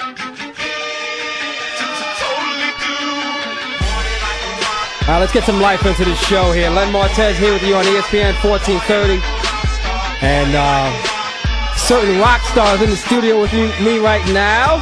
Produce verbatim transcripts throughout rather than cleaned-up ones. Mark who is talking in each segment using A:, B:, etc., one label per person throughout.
A: All right, let's get some life into the show here. Len Martez here with you on E S P N fourteen thirty. And uh, certain rock stars in the studio with me, me right now.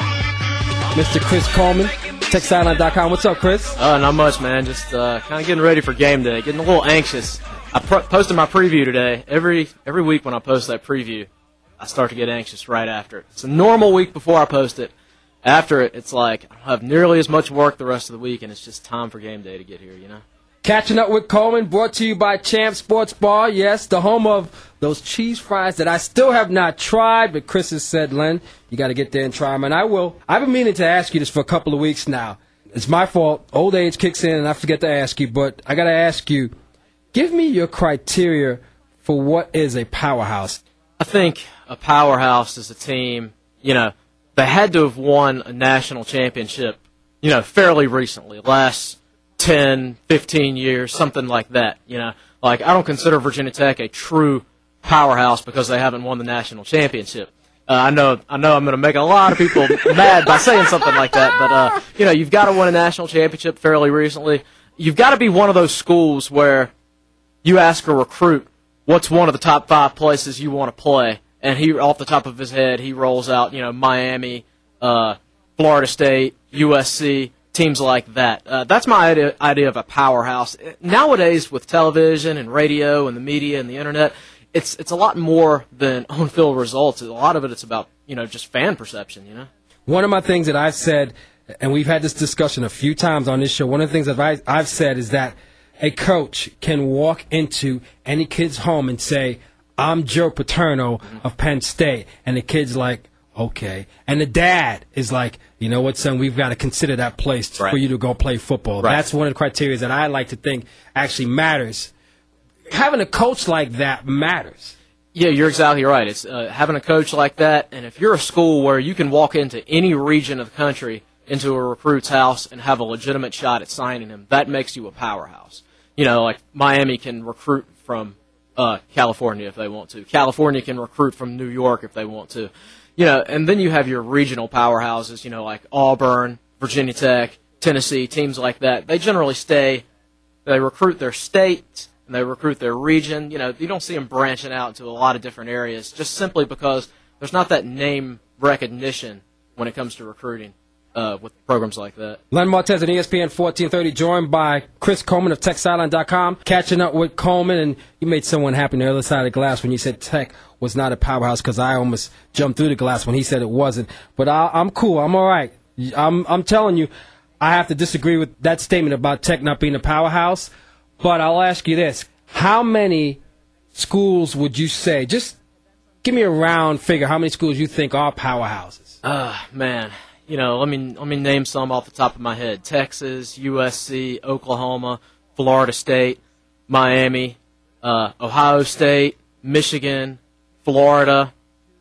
A: Mister Chris Coleman, Tech Sideline dot com. What's up, Chris?
B: Uh, not much, man. Just uh, kind of getting ready for game day. Getting a little anxious. I pro- posted my preview today. Every every week when I post that preview, I start to get anxious right after it. It's a normal week before I post it. After it, it's like I don't have nearly as much work the rest of the week, and it's just time for game day to get here, you know?
A: Catching up with Coleman, brought to you by Champ Sports Bar. Yes, the home of those cheese fries that I still have not tried, but Chris has said, Len, you got to get there and try them, and I will. I've been meaning to ask you this for a couple of weeks now. It's my fault. Old age kicks in, and I forget to ask you, but I got to ask you, give me your criteria for what is a powerhouse.
B: I think a powerhouse is a team, you know, they had to have won a national championship, you know, fairly recently, last ten, fifteen years, something like that, you know. Like, I don't consider Virginia Tech a true powerhouse because they haven't won the national championship. Uh, I know I know I'm going to make a lot of people mad by saying something like that, but, uh, you know, you've got to win a national championship fairly recently. You've got to be one of those schools where you ask a recruit, what's one of the top five places you want to play? And he, off the top of his head, he rolls out, you know, Miami, uh, Florida State, U S C, teams like that. Uh, that's my idea, idea of a powerhouse. Nowadays, with television and radio and the media and the internet, it's it's a lot more than on-field results. A lot of it, it's about, you know, just fan perception, you know?
A: One of my things that I've said, and we've had this discussion a few times on this show, one of the things that I, I've said is that a coach can walk into any kid's home and say, I'm Joe Paterno of Penn State. And the kid's like, okay. And the dad is like, you know what, son, we've got to consider that place
B: right.
A: for you to go play football.
B: Right.
A: That's one of the criteria that I like to think actually matters. Having a coach like that matters.
B: Yeah, you're exactly right. It's uh, having a coach like that, and if you're a school where you can walk into any region of the country, into a recruit's house, and have a legitimate shot at signing him, that makes you a powerhouse. You know, like Miami can recruit from Uh, California if they want to. California can recruit from New York if they want to. You know, and then you have your regional powerhouses, you know, like Auburn, Virginia Tech, Tennessee, teams like that. They generally stay, they recruit their state, and they recruit their region. You know, you don't see them branching out into a lot of different areas just simply because there's not that name recognition when it comes to recruiting. Uh, with programs like that.
A: Len Martez on E S P N fourteen thirty, joined by Chris Coleman of Tech Sideline dot com. Catching up with Coleman, and you made someone happy on the other side of the glass when you said Tech was not a powerhouse, because I almost jumped through the glass when he said it wasn't. But I, I'm cool. I'm all right. I'm, I'm telling you, I have to disagree with that statement about Tech not being a powerhouse. But I'll ask you this. How many schools would you say, just give me a round figure, how many schools you think are powerhouses?
B: Ah, uh, man. You know, let me let me name some off the top of my head. Texas, U S C, Oklahoma, Florida State, Miami, uh, Ohio State, Michigan, Florida.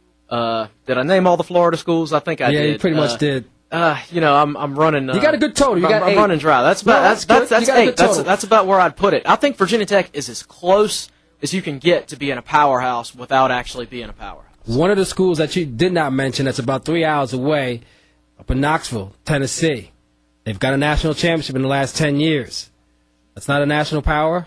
B: Uh, did I name all the Florida schools? I think I
A: yeah,
B: did.
A: Yeah, you pretty
B: uh,
A: much did.
B: Uh, you know, I'm I'm running. Uh,
A: you got a good total. You
B: I'm,
A: got
B: I'm
A: eight.
B: running dry. That's about
A: no,
B: that's that's that's, that's eight. That's that's about where I'd put it. I think Virginia Tech is as close as you can get to being a powerhouse without actually being a powerhouse.
A: One of the schools that you did not mention that's about three hours away, up in Knoxville, Tennessee. They've got a national championship in the last ten years. That's not a national power?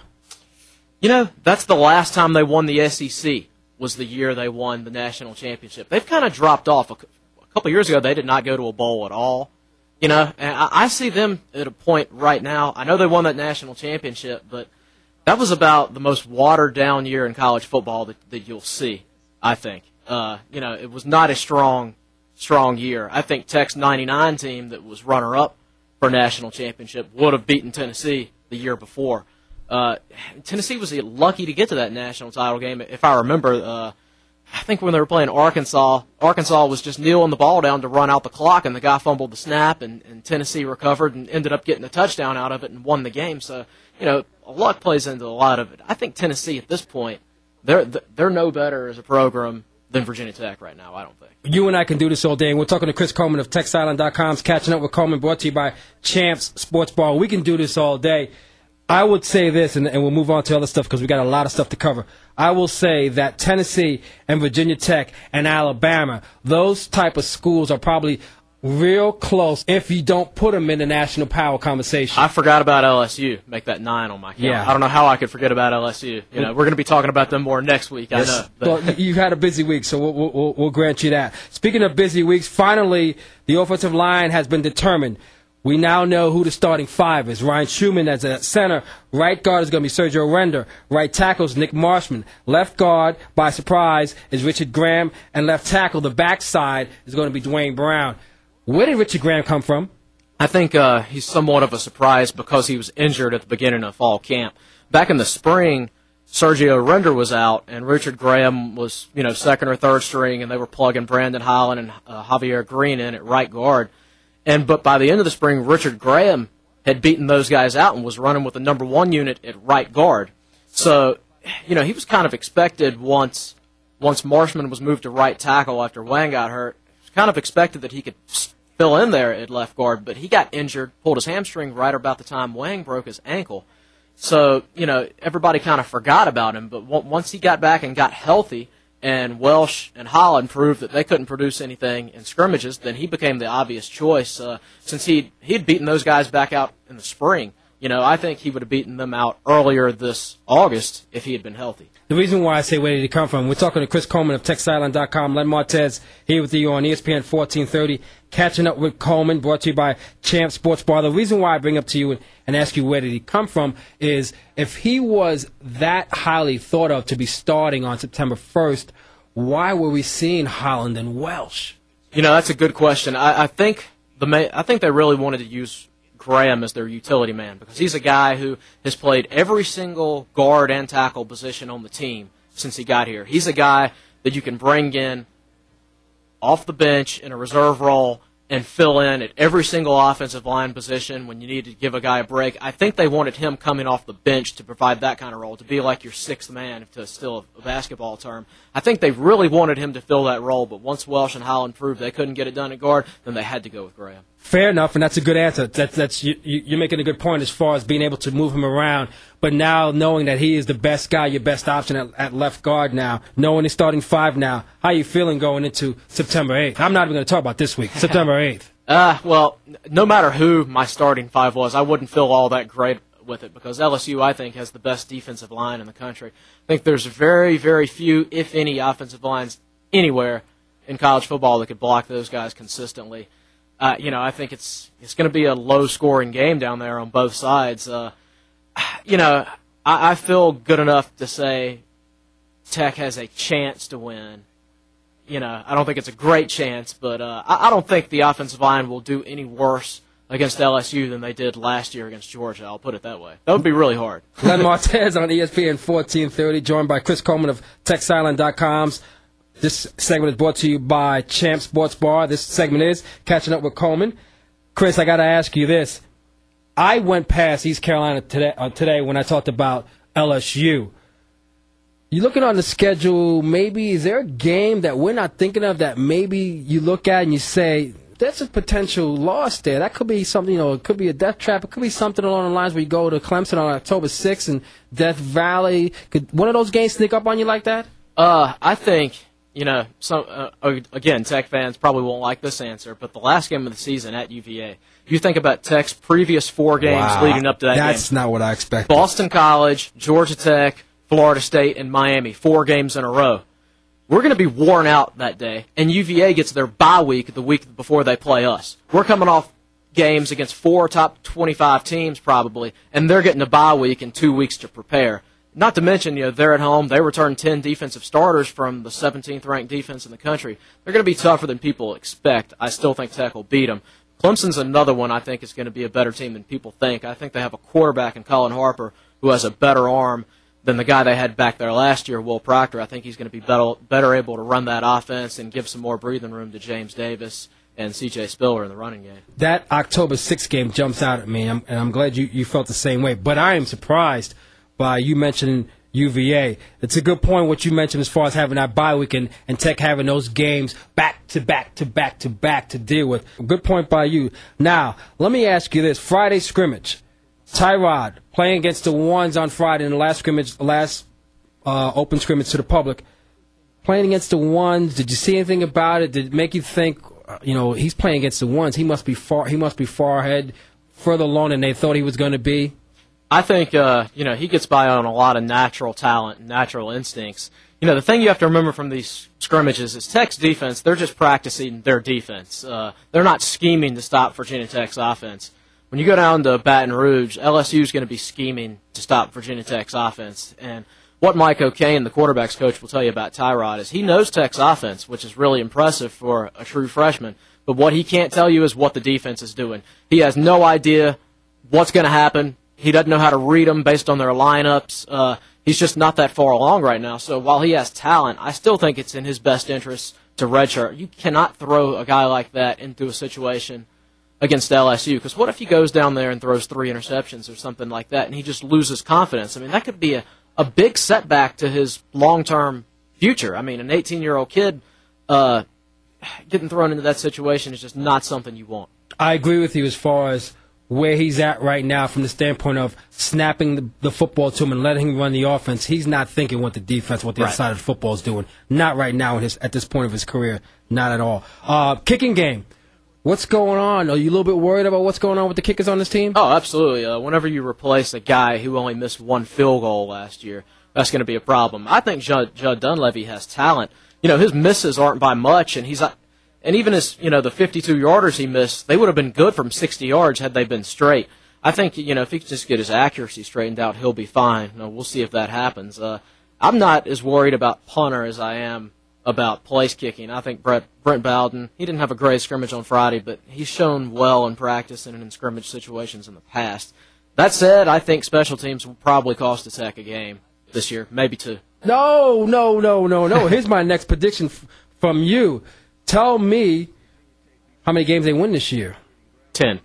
B: You know, that's the last time they won the S E C, was the year they won the national championship. They've kind of dropped off. A, a couple years ago, they did not go to a bowl at all. You know, and I, I see them at a point right now. I know they won that national championship, but that was about the most watered-down year in college football that, that you'll see, I think. Uh, you know, it was not a strong, strong year. I think Tech's ninety-nine team that was runner-up for a national championship would have beaten Tennessee the year before. Uh, Tennessee was lucky to get to that national title game. If I remember, uh, I think when they were playing Arkansas, Arkansas was just kneeling the ball down to run out the clock, and the guy fumbled the snap, and, and Tennessee recovered and ended up getting a touchdown out of it and won the game. So, you know, luck plays into a lot of it. I think Tennessee at this point, they're they're no better as a program than Virginia Tech right now, I don't think.
A: You and I can do this all day, and we're talking to Chris Coleman of Tech Sideline dot com's Catching Up with Coleman, brought to you by Champs Sports Bar. We can do this all day. I would say this, and, and we'll move on to other stuff because we got a lot of stuff to cover. I will say that Tennessee and Virginia Tech and Alabama, those type of schools are probably real close if you don't put them in the national power conversation.
B: I forgot about L S U. Make that nine on my count.
A: Yeah.
B: I don't know how I could forget about L S U. You know, we're going to be talking about them more next week.
A: Yes.
B: I know. But.
A: Well, you've had a busy week, so we'll, we'll, we'll grant you that. Speaking of busy weeks, finally, the offensive line has been determined. We now know who the starting five is. Ryan Schumann as a center. Right guard is going to be Sergio Render. Right tackle is Nick Marshman. Left guard, by surprise, is Richard Graham. And left tackle, the backside, is going to be Dwayne Brown. Where did Richard Graham come from?
B: I think uh, he's somewhat of a surprise because he was injured at the beginning of fall camp. Back in the spring, Sergio Render was out, and Richard Graham was, you know, second or third string, and they were plugging Brandon Highland and uh, Javier Green in at right guard. And but by the end of the spring, Richard Graham had beaten those guys out and was running with the number one unit at right guard. So, you know, he was kind of expected once once Marshman was moved to right tackle after Wang got hurt. It was kind of expected that he could fill in there at left guard, but he got injured, pulled his hamstring right about the time Wang broke his ankle. So, you know, everybody kind of forgot about him. But once he got back and got healthy, and Welsh and Holland proved that they couldn't produce anything in scrimmages, then he became the obvious choice. Uh, since he'd, he'd beaten those guys back out in the spring, you know, I think he would have beaten them out earlier this August if he had been healthy.
A: The reason why I say where did he come from, we're talking to Chris Coleman of Texas Island dot com. Len Martez here with you on E S P N fourteen thirty. Catching up with Coleman, brought to you by Champ Sports Bar. The reason why I bring up to you and, and ask you where did he come from is if he was that highly thought of to be starting on September first, why were we seeing Holland and Welsh?
B: You know, that's a good question. I, I think the ma- I think they really wanted to use Graham as their utility man because he's a guy who has played every single guard and tackle position on the team since he got here. He's a guy that you can bring in off the bench in a reserve role and fill in at every single offensive line position when you need to give a guy a break. I think they wanted him coming off the bench to provide that kind of role, to be like your sixth man, to steal a basketball term. I think they really wanted him to fill that role, but once Welsh and Holland proved they couldn't get it done at guard, then they had to go with Graham.
A: Fair enough, and that's a good answer. That's that's you, you're making a good point as far as being able to move him around. But now knowing that he is the best guy, your best option at, at left guard now, knowing he's starting five now, how are you feeling going into September eighth? I'm not even going to talk about this week, September eighth.
B: Uh, well, no matter who my starting five was, I wouldn't feel all that great with it because L S U, I think, has the best defensive line in the country. I think there's very, very few, if any, offensive lines anywhere in college football that could block those guys consistently. Uh, you know, I think it's it's going to be a low-scoring game down there on both sides. Uh, you know, I, I feel good enough to say Tech has a chance to win. You know, I don't think it's a great chance, but uh, I, I don't think the offensive line will do any worse against L S U than they did last year against Georgia. I'll put it that way. That would be really hard.
A: Len Martez on E S P N fourteen thirty, joined by Chris Coleman of Texas Island dot com. This segment is brought to you by Champ Sports Bar. This segment is Catching Up with Coleman. Chris, I got to ask you this. I went past East Carolina today, uh, today when I talked about L S U. You looking on the schedule, maybe is there a game that we're not thinking of that maybe you look at and you say, that's a potential loss there. That could be something, you know, it could be a death trap. It could be something along the lines where you go to Clemson on October sixth and Death Valley. Could one of those games sneak up on you like that?
B: Uh, I think, you know, some uh, again, Tech fans probably won't like this answer, but the last game of the season at U V A, you think about Tech's previous four games
A: Wow.
B: leading up to that
A: That's
B: game.
A: not what I expected.
B: Boston College, Georgia Tech, Florida State, and Miami, four games in a row. We're going to be worn out that day, and U V A gets their bye week the week before they play us. We're coming off games against four top twenty-five teams probably, and they're getting a bye week and two weeks to prepare. Not to mention, you know, they're at home. They return ten defensive starters from the seventeenth ranked defense in the country. They're going to be tougher than people expect. I still think Tech will beat them. Clemson's another one I think is going to be a better team than people think. I think they have a quarterback in Colin Harper who has a better arm than the guy they had back there last year, Will Proctor. I think he's going to be better, better able to run that offense and give some more breathing room to James Davis and C J Spiller in the running game.
A: That October sixth game jumps out at me, and I'm, and I'm glad you, you felt the same way. But I am surprised by you mentioning U V A. It's a good point what you mentioned as far as having that bye week and, and Tech having those games back to back to back to back to deal with. Good point by you. Now, let me ask you this. Friday scrimmage. Tyrod playing against the ones on Friday in the last scrimmage, last uh, open scrimmage to the public. Playing against the ones, did you see anything about it? Did it make you think, uh, you know, he's playing against the ones. He must be far. He must be far ahead, further along than they thought he was going to be.
B: I think, uh, you know, he gets by on a lot of natural talent and natural instincts. You know, the thing you have to remember from these scrimmages is Tech's defense, they're just practicing their defense. Uh, they're not scheming to stop Virginia Tech's offense. When you go down to Baton Rouge, L S U is going to be scheming to stop Virginia Tech's offense. And what Mike O'Kane, the quarterback's coach, will tell you about Tyrod is he knows Tech's offense, which is really impressive for a true freshman. But what he can't tell you is what the defense is doing. He has no idea what's going to happen. He doesn't know how to read them based on their lineups. Uh, he's just not that far along right now. So while he has talent, I still think it's in his best interest to redshirt. You cannot throw a guy like that into a situation against L S U, because what if he goes down there and throws three interceptions or something like that, and he just loses confidence? I mean, that could be a, a big setback to his long-term future. I mean, an eighteen-year-old kid uh, getting thrown into that situation is just not something you want.
A: I agree with you as far as where he's at right now from the standpoint of snapping the, the football to him and letting him run the offense. He's not thinking what the defense, what the
B: Right.
A: other side of the football is doing. Not right now in his, at this point of his career. Not at all. Uh, kicking game. What's going on? Are you a little bit worried about what's going on with the kickers on this team?
B: Oh, absolutely. Uh, whenever you replace a guy who only missed one field goal last year, that's going to be a problem. I think Judd, Judd Dunleavy has talent. You know, his misses aren't by much, and he's uh, and even his, you know, the fifty-two yarders he missed, they would have been good from sixty yards had they been straight. I think, you know, if he can just get his accuracy straightened out, he'll be fine. You know, we'll see if that happens. Uh, I'm not as worried about punter as I am about place kicking. I think Brett, Brent Bowden, he didn't have a great scrimmage on Friday, but he's shown well in practice and in scrimmage situations in the past. That said, I think special teams will probably cost us Tech a game this year, maybe two.
A: No, no, no, no, no. Here's my next prediction f- from you. Tell me how many games they win this year.
B: Ten.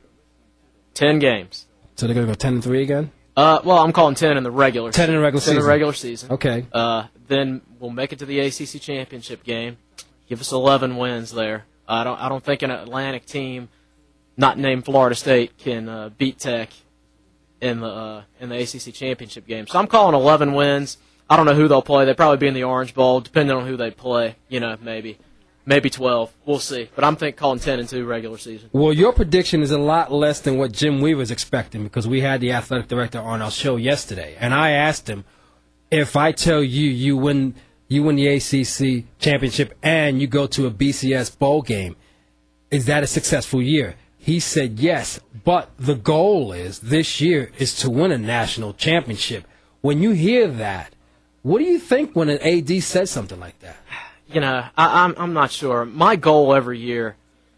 B: Ten games.
A: So they're going to go ten and three again?
B: Uh, well, I'm calling ten in the regular
A: ten in the regular
B: ten in
A: season.
B: the regular season.
A: Okay.
B: Uh, then we'll make it to the A C C championship game. Give us eleven wins there. I don't. I don't think an Atlantic team, not named Florida State, can uh, beat Tech in the uh, in the A C C championship game. So I'm calling eleven wins. I don't know who they'll play. They'll probably be in the Orange Bowl, depending on who they play. You know, maybe, maybe twelve. We'll see. But I'm think calling ten and two regular season.
A: Well, your prediction is a lot less than what Jim Weaver's expecting, because we had the athletic director on our show yesterday, and I asked him, if I tell you you win you win the A C C championship and you go to a B C S bowl game, is that a successful year? He said yes, but the goal is this year is to win a national championship. When you hear that, what do you think when an A D says something like that?
B: You know, I, I'm I'm not sure. My goal every year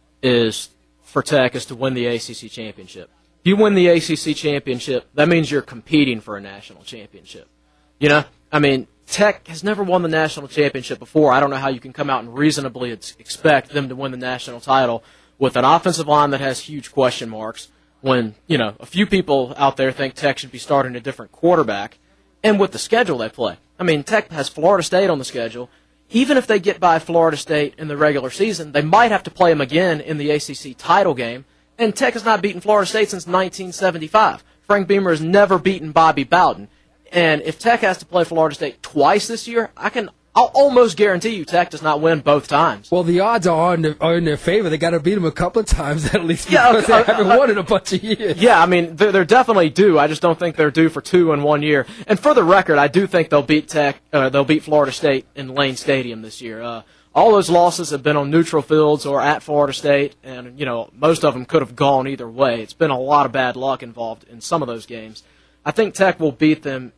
B: is for Tech is to win the A C C championship. If you win the A C C championship, that means you're competing for a national championship. You know, I mean, Tech has never won the national championship before. I don't know how you can come out and reasonably ex- expect them to win the national title with an offensive line that has huge question marks, when, you know, a few people out there think Tech should be starting a different quarterback, and with the schedule they play. I mean, Tech has Florida State on the schedule. Even if they get by Florida State in the regular season, they might have to play them again in the A C C title game, and Tech has not beaten Florida State since nineteen seventy-five. Frank Beamer has never beaten Bobby Bowden. And if Tech has to play Florida State twice this year, I can I'll almost guarantee you Tech does not win both times.
A: Well, the odds are in their, are in their favor. They got to beat them a couple of times at least,
B: Yeah,
A: because
B: okay,
A: they haven't
B: uh,
A: won in a bunch of years.
B: Yeah, I mean, they're, they're definitely due. I just don't think they're due for two in one year. And for the record, I do think they'll beat Tech. Uh, they'll beat Florida State in Lane Stadium this year. Uh, all those losses have been on neutral fields or at Florida State, and you know most of them could have gone either way. It's been a lot of bad luck involved in some of those games. I think Tech will beat them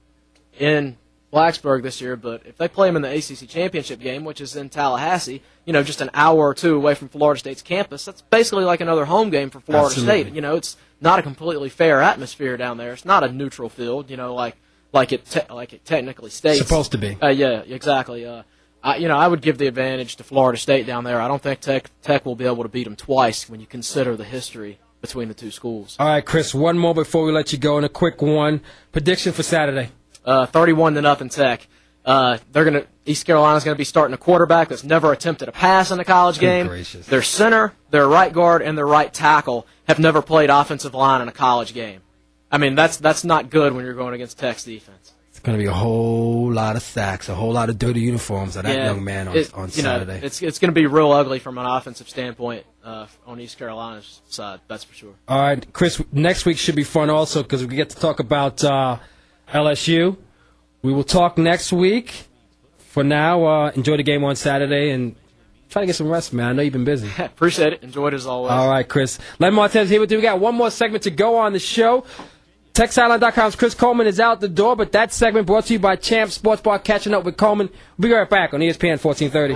B: in Blacksburg this year, but if they play them in the A C C championship game, which is in Tallahassee, you know, just an hour or two away from Florida State's campus, that's basically like another home game for Florida
A: Absolutely.
B: State. You know, it's not a completely fair atmosphere down there. It's not a neutral field, you know, like like it te- like it technically states.
A: Supposed to be.
B: Uh, yeah, exactly. Uh, I, you know, I would give the advantage to Florida State down there. I don't think Tech Tech will be able to beat them twice when you consider the history between the two schools.
A: All right, Chris, one more before we let you go, and a quick one. Prediction for Saturday.
B: Uh, thirty-one to nothing Tech. Uh, they're gonna East Carolina's gonna be starting a quarterback that's never attempted a pass in a college
A: Good
B: game.
A: gracious.
B: Their center, their right guard, and their right tackle have never played offensive line in a college game. I mean, that's that's not good when you're going against Tech's defense.
A: going to be a whole lot of sacks, a whole lot of dirty uniforms of that
B: Yeah,
A: young man on,
B: it-
A: on
B: you know,
A: Saturday.
B: it's it's going to be real ugly from an offensive standpoint uh, on East Carolina's side. That's for sure.
A: All right, Chris, next week should be fun also because we get to talk about uh, L S U. We will talk next week. For now, uh, enjoy the game on Saturday and try to get some rest, man. I know you've been busy.
B: Appreciate it. Enjoyed it as always.
A: All right, Chris. Len Martez here with you. We got one more segment to go on the show. Tex Sideline dot com's Chris Coleman is out the door, but that segment brought to you by Champ Sports Bar, catching up with Coleman. We'll be right back on E S P N fourteen thirty.